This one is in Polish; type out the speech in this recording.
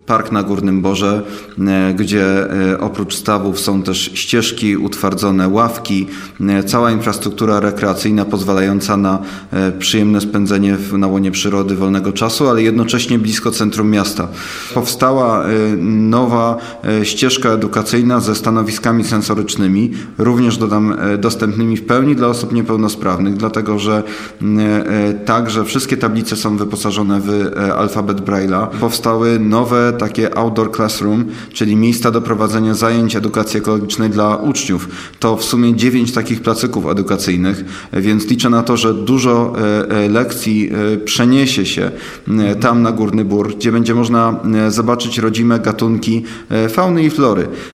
park na Górnym Borze, gdzie oprócz stawów są też ścieżki, utwardzone ławki, cała infrastruktura rekreacyjna pozwalająca na przyjemne spędzenie na łonie przyrody wolnego czasu, ale jednocześnie blisko centrum miasta. Powstała nowa ścieżka edukacyjna ze stanowiskami sensorycznymi, również dodam dostępnymi w pełni dla osób niepełnosprawnych, dlatego że także wszystkie tablice są wyposażone w alfabet Braille'a. Powstały nowe takie outdoor classroom, czyli miejsca do prowadzenia zajęć edukacji ekologicznej dla uczniów. To w sumie 9 takich placyków edukacyjnych, więc liczę na to, że dużo lekcji przeniesie się tam na Górny Bór, gdzie będzie można zobaczyć rodzime gatunki fauny i flory.